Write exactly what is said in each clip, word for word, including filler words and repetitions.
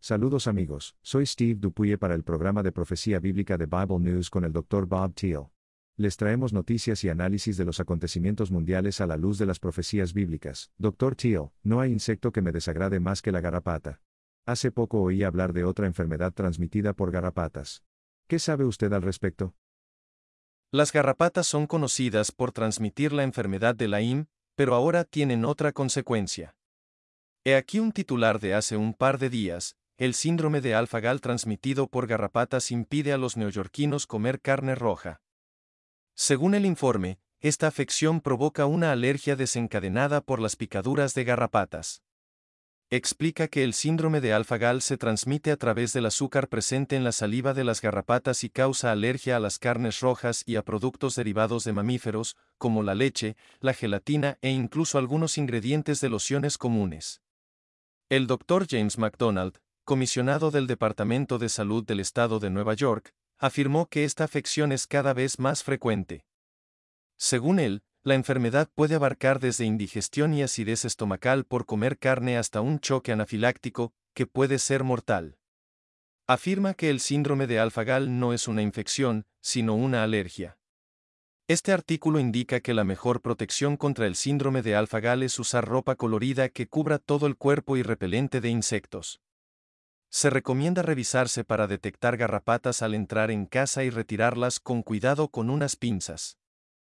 Saludos amigos, soy Steve Dupuye para el programa de profecía bíblica de Bible News con el doctor Bob Thiel. Les traemos noticias y análisis de los acontecimientos mundiales a la luz de las profecías bíblicas. doctor Thiel, no hay insecto que me desagrade más que la garrapata. Hace poco oí hablar de otra enfermedad transmitida por garrapatas. ¿Qué sabe usted al respecto? Las garrapatas son conocidas por transmitir la enfermedad de Lyme, pero ahora tienen otra consecuencia. He aquí un titular de hace un par de días: el síndrome de Alpha-Gal transmitido por garrapatas impide a los neoyorquinos comer carne roja. Según el informe, esta afección provoca una alergia desencadenada por las picaduras de garrapatas. Explica que el síndrome de Alpha-Gal se transmite a través del azúcar presente en la saliva de las garrapatas y causa alergia a las carnes rojas y a productos derivados de mamíferos, como la leche, la gelatina e incluso algunos ingredientes de lociones comunes. El doctor James McDonald, comisionado del Departamento de Salud del Estado de Nueva York, afirmó que esta afección es cada vez más frecuente. Según él, la enfermedad puede abarcar desde indigestión y acidez estomacal por comer carne hasta un choque anafiláctico, que puede ser mortal. Afirma que el síndrome de Alpha-Gal no es una infección, sino una alergia. Este artículo indica que la mejor protección contra el síndrome de Alpha-Gal es usar ropa colorida que cubra todo el cuerpo y repelente de insectos. Se recomienda revisarse para detectar garrapatas al entrar en casa y retirarlas con cuidado con unas pinzas.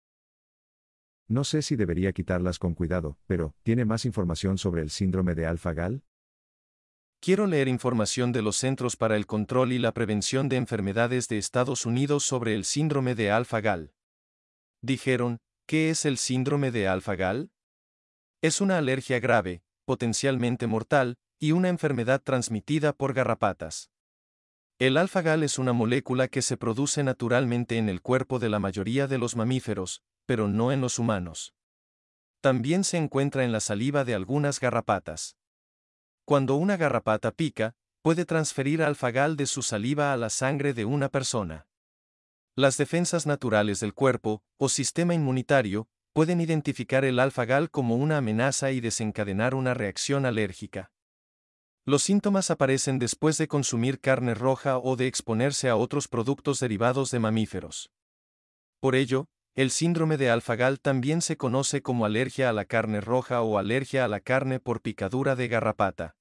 No sé si debería quitarlas con cuidado, pero, ¿tiene más información sobre el síndrome de Alpha-Gal? Quiero leer información de los Centros para el Control y la Prevención de Enfermedades de Estados Unidos sobre el síndrome de Alpha-Gal. Dijeron, ¿qué es el síndrome de Alpha-Gal? Es una alergia grave, potencialmente mortal, y una enfermedad transmitida por garrapatas. El Alpha-Gal es una molécula que se produce naturalmente en el cuerpo de la mayoría de los mamíferos, pero no en los humanos. También se encuentra en la saliva de algunas garrapatas. Cuando una garrapata pica, puede transferir Alpha-Gal de su saliva a la sangre de una persona. Las defensas naturales del cuerpo, o sistema inmunitario, pueden identificar el Alpha-Gal como una amenaza y desencadenar una reacción alérgica. Los síntomas aparecen después de consumir carne roja o de exponerse a otros productos derivados de mamíferos. Por ello, el síndrome de Alpha-Gal también se conoce como alergia a la carne roja o alergia a la carne por picadura de garrapata.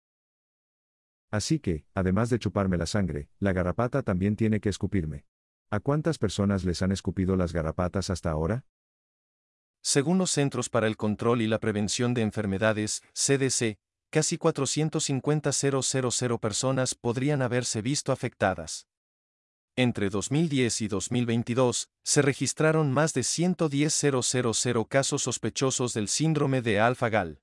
Así que, además de chuparme la sangre, la garrapata también tiene que escupirme. ¿A cuántas personas les han escupido las garrapatas hasta ahora? Según los Centros para el Control y la Prevención de Enfermedades, C D C, casi cuatrocientos cincuenta mil personas podrían haberse visto afectadas. Entre dos mil diez y dos mil veintidós, se registraron más de ciento diez mil casos sospechosos del síndrome de Alpha-Gal.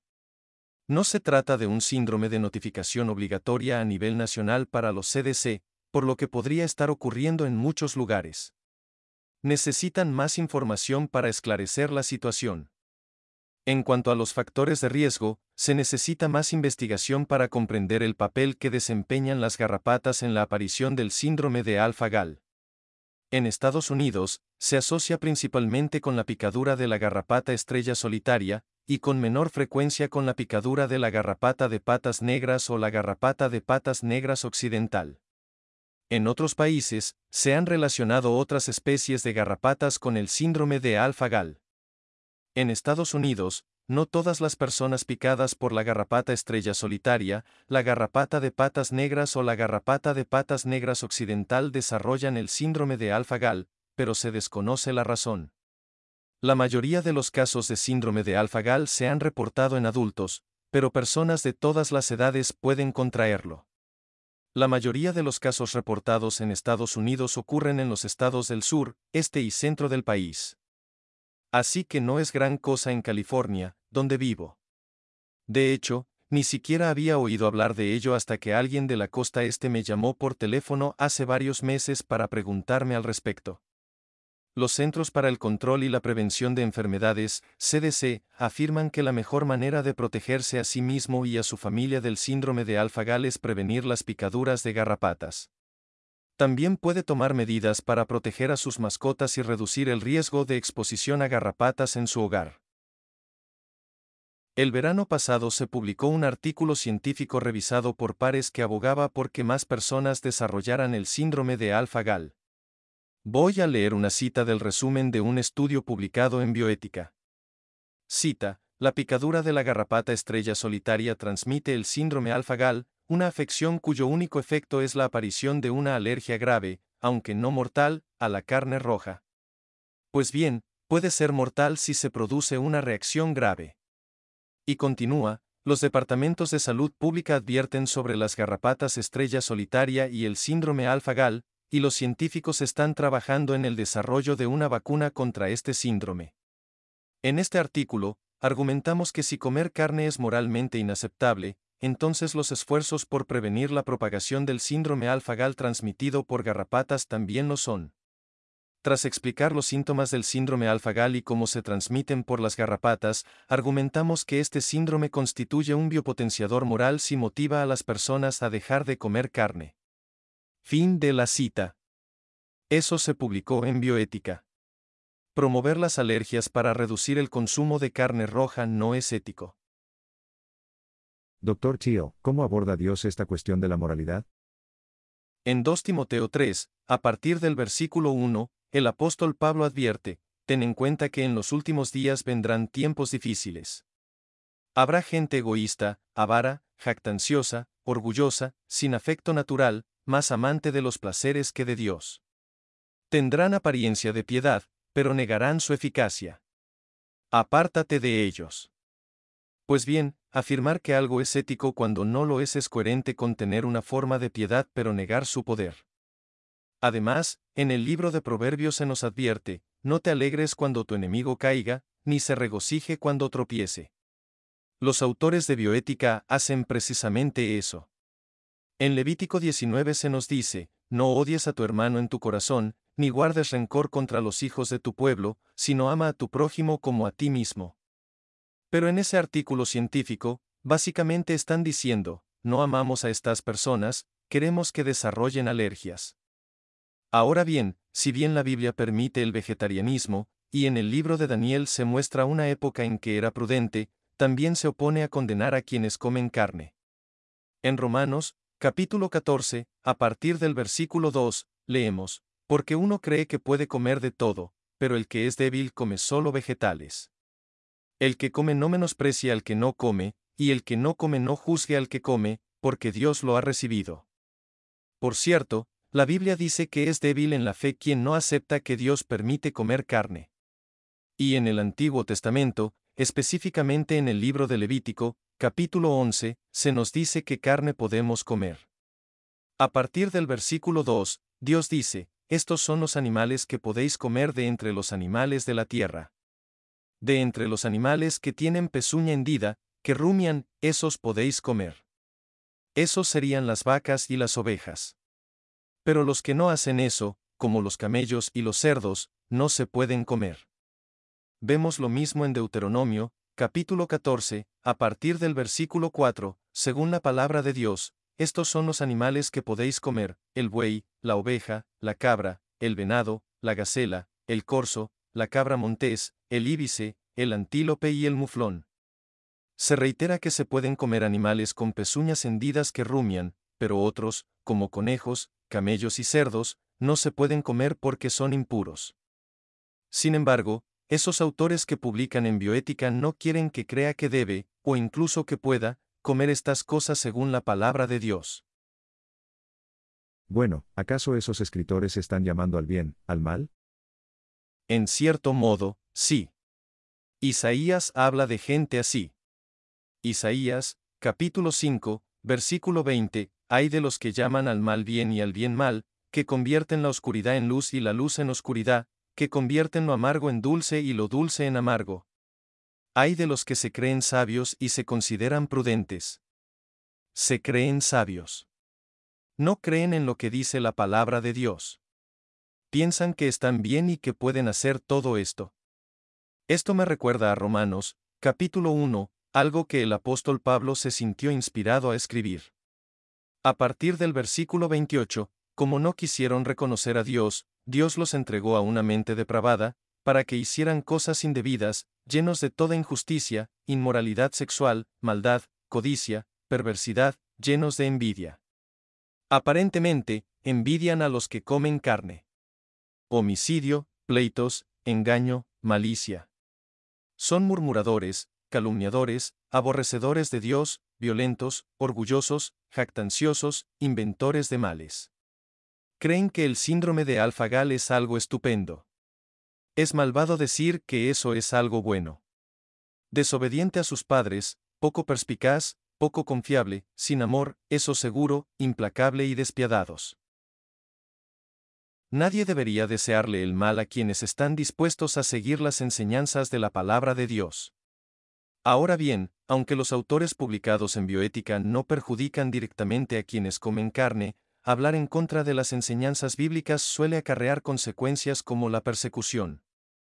No se trata de un síndrome de notificación obligatoria a nivel nacional para los C D C, por lo que podría estar ocurriendo en muchos lugares. Necesitan más información para esclarecer la situación. En cuanto a los factores de riesgo, se necesita más investigación para comprender el papel que desempeñan las garrapatas en la aparición del síndrome de Alpha-Gal. En Estados Unidos, se asocia principalmente con la picadura de la garrapata estrella solitaria, y con menor frecuencia con la picadura de la garrapata de patas negras o la garrapata de patas negras occidental. En otros países, se han relacionado otras especies de garrapatas con el síndrome de Alpha-Gal. En Estados Unidos, no todas las personas picadas por la garrapata estrella solitaria, la garrapata de patas negras o la garrapata de patas negras occidental desarrollan el síndrome de Alpha-Gal, pero se desconoce la razón. La mayoría de los casos de síndrome de Alpha-Gal se han reportado en adultos, pero personas de todas las edades pueden contraerlo. La mayoría de los casos reportados en Estados Unidos ocurren en los estados del sur, este y centro del país. Así que no es gran cosa en California, donde vivo. De hecho, ni siquiera había oído hablar de ello hasta que alguien de la costa este me llamó por teléfono hace varios meses para preguntarme al respecto. Los Centros para el Control y la Prevención de Enfermedades, C D C, afirman que la mejor manera de protegerse a sí mismo y a su familia del síndrome de Alpha-Gal es prevenir las picaduras de garrapatas. También puede tomar medidas para proteger a sus mascotas y reducir el riesgo de exposición a garrapatas en su hogar. El verano pasado se publicó un artículo científico revisado por pares que abogaba por que más personas desarrollaran el síndrome de Alpha-Gal. Voy a leer una cita del resumen de un estudio publicado en Bioética. Cita: la picadura de la garrapata estrella solitaria transmite el síndrome Alpha-Gal, una afección cuyo único efecto es la aparición de una alergia grave, aunque no mortal, a la carne roja. Pues bien, puede ser mortal si se produce una reacción grave. Y continúa: los departamentos de salud pública advierten sobre las garrapatas estrella solitaria y el síndrome Alpha-Gal, y los científicos están trabajando en el desarrollo de una vacuna contra este síndrome. En este artículo, argumentamos que si comer carne es moralmente inaceptable, entonces los esfuerzos por prevenir la propagación del síndrome Alpha-Gal transmitido por garrapatas también lo son. Tras explicar los síntomas del síndrome Alpha-Gal y cómo se transmiten por las garrapatas, argumentamos que este síndrome constituye un biopotenciador moral si motiva a las personas a dejar de comer carne. Fin de la cita. Eso se publicó en Bioética. Promover las alergias para reducir el consumo de carne roja no es ético. doctor Thiel, ¿cómo aborda Dios esta cuestión de la moralidad? En dos Timoteo tres, a partir del versículo uno, el apóstol Pablo advierte: ten en cuenta que en los últimos días vendrán tiempos difíciles. Habrá gente egoísta, avara, jactanciosa, orgullosa, sin afecto natural, más amante de los placeres que de Dios. Tendrán apariencia de piedad, pero negarán su eficacia. Apártate de ellos. Pues bien, afirmar que algo es ético cuando no lo es es coherente con tener una forma de piedad pero negar su poder. Además, en el libro de Proverbios se nos advierte: no te alegres cuando tu enemigo caiga, ni se regocije cuando tropiece. Los autores de Bioética hacen precisamente eso. En Levítico diecinueve se nos dice: no odies a tu hermano en tu corazón, ni guardes rencor contra los hijos de tu pueblo, sino ama a tu prójimo como a ti mismo. Pero en ese artículo científico, básicamente están diciendo: no amamos a estas personas, queremos que desarrollen alergias. Ahora bien, si bien la Biblia permite el vegetarianismo, y en el libro de Daniel se muestra una época en que era prudente, también se opone a condenar a quienes comen carne. En Romanos, capítulo catorce, a partir del versículo dos, leemos: porque uno cree que puede comer de todo, pero el que es débil come solo vegetales. El que come no menosprecia al que no come, y el que no come no juzgue al que come, porque Dios lo ha recibido. Por cierto, la Biblia dice que es débil en la fe quien no acepta que Dios permite comer carne. Y en el Antiguo Testamento, específicamente en el libro de Levítico, capítulo once, se nos dice que carne podemos comer. A partir del versículo dos, Dios dice: estos son los animales que podéis comer de entre los animales de la tierra. De entre los animales que tienen pezuña hendida, que rumian, esos podéis comer. Esos serían las vacas y las ovejas. Pero los que no hacen eso, como los camellos y los cerdos, no se pueden comer. Vemos lo mismo en Deuteronomio, capítulo catorce, a partir del versículo cuatro, según la palabra de Dios: estos son los animales que podéis comer: el buey, la oveja, la cabra, el venado, la gacela, el corzo, la cabra montés, el íbice, el antílope y el muflón. Se reitera que se pueden comer animales con pezuñas hendidas que rumian, pero otros, como conejos, camellos y cerdos, no se pueden comer porque son impuros. Sin embargo, esos autores que publican en Bioética no quieren que crea que debe, o incluso que pueda, comer estas cosas según la palabra de Dios. Bueno, ¿acaso esos escritores están llamando al bien, al mal? En cierto modo, sí. Isaías habla de gente así. Isaías, capítulo cinco, versículo veinte, ay de los que llaman al mal bien y al bien mal, que convierten la oscuridad en luz y la luz en oscuridad, que convierten lo amargo en dulce y lo dulce en amargo. Ay de los que se creen sabios y se consideran prudentes. Se creen sabios. No creen en lo que dice la palabra de Dios. Piensan que están bien y que pueden hacer todo esto. Esto me recuerda a Romanos, capítulo uno, algo que el apóstol Pablo se sintió inspirado a escribir. A partir del versículo veintiocho, como no quisieron reconocer a Dios, Dios los entregó a una mente depravada, para que hicieran cosas indebidas, llenos de toda injusticia, inmoralidad sexual, maldad, codicia, perversidad, llenos de envidia. Aparentemente, envidian a los que comen carne. Homicidio, pleitos, engaño, malicia. Son murmuradores, calumniadores, aborrecedores de Dios, violentos, orgullosos, jactanciosos, inventores de males. Creen que el síndrome de Alfa-Gal es algo estupendo. Es malvado decir que eso es algo bueno. Desobediente a sus padres, poco perspicaz, poco confiable, sin amor, eso seguro, implacable y despiadados. Nadie debería desearle el mal a quienes están dispuestos a seguir las enseñanzas de la palabra de Dios. Ahora bien, aunque los autores publicados en Bioética no perjudican directamente a quienes comen carne, hablar en contra de las enseñanzas bíblicas suele acarrear consecuencias como la persecución.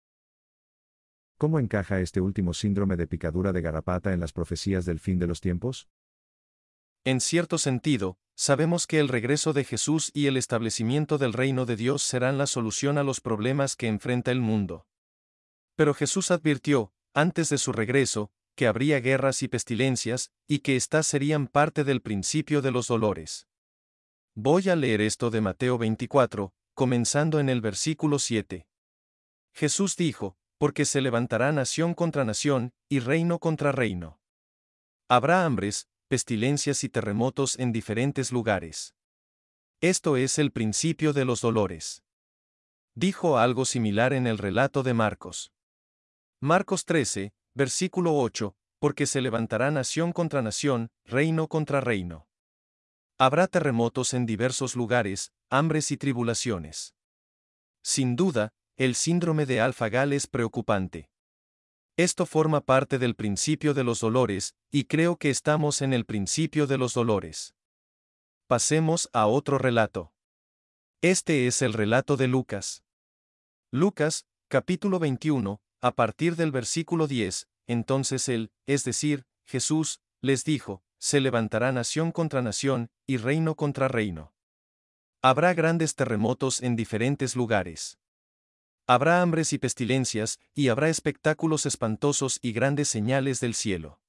¿Cómo encaja este último síndrome de picadura de garrapata en las profecías del fin de los tiempos? En cierto sentido, sabemos que el regreso de Jesús y el establecimiento del reino de Dios serán la solución a los problemas que enfrenta el mundo. Pero Jesús advirtió, antes de su regreso, que habría guerras y pestilencias, y que éstas serían parte del principio de los dolores. Voy a leer esto de Mateo veinticuatro, comenzando en el versículo siete. Jesús dijo, porque se levantará nación contra nación, y reino contra reino. Habrá hambres, pestilencias y terremotos en diferentes lugares. Esto es el principio de los dolores. Dijo algo similar en el relato de Marcos. Marcos trece, versículo ocho, porque se levantará nación contra nación, reino contra reino. Habrá terremotos en diversos lugares, hambres y tribulaciones. Sin duda, el síndrome de Alfa-Gal es preocupante. Esto forma parte del principio de los dolores, y creo que estamos en el principio de los dolores. Pasemos a otro relato. Este es el relato de Lucas. Lucas, capítulo veintiuno, a partir del versículo diez, entonces él, es decir, Jesús, les dijo, se levantará nación contra nación, y reino contra reino. Habrá grandes terremotos en diferentes lugares. Habrá hambres y pestilencias, y habrá espectáculos espantosos y grandes señales del cielo.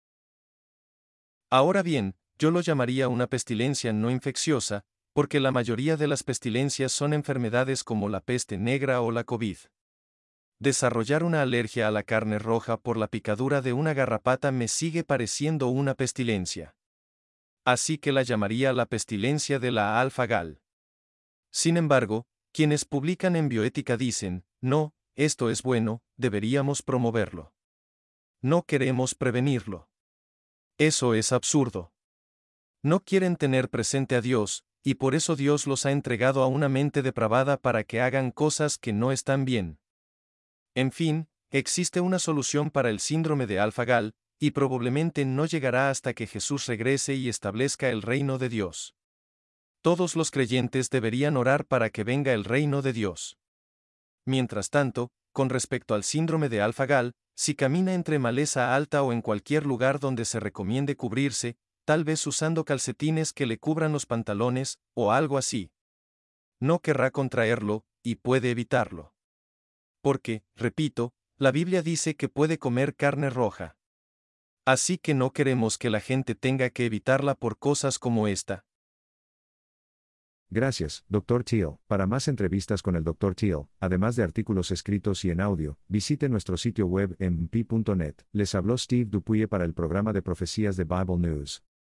Ahora bien, yo lo llamaría una pestilencia no infecciosa, porque la mayoría de las pestilencias son enfermedades como la peste negra o la COVID. Desarrollar una alergia a la carne roja por la picadura de una garrapata me sigue pareciendo una pestilencia. Así que la llamaría la pestilencia de la Alfa-Gal. Sin embargo, quienes publican en Bioética dicen, no, esto es bueno, deberíamos promoverlo. No queremos prevenirlo. Eso es absurdo. No quieren tener presente a Dios, y por eso Dios los ha entregado a una mente depravada para que hagan cosas que no están bien. En fin, existe una solución para el síndrome de Alfa-Gal, y probablemente no llegará hasta que Jesús regrese y establezca el reino de Dios. Todos los creyentes deberían orar para que venga el reino de Dios. Mientras tanto, con respecto al síndrome de Alfa-Gal, si camina entre maleza alta o en cualquier lugar donde se recomiende cubrirse, tal vez usando calcetines que le cubran los pantalones, o algo así, no querrá contraerlo, y puede evitarlo. Porque, repito, la Biblia dice que puede comer carne roja. Así que no queremos que la gente tenga que evitarla por cosas como esta. Gracias, doctor Teal. Para más entrevistas con el doctor Teal, además de artículos escritos y en audio, visite nuestro sitio web en m p punto net. Les habló Steve Dupuy para el programa de profecías de Bible News.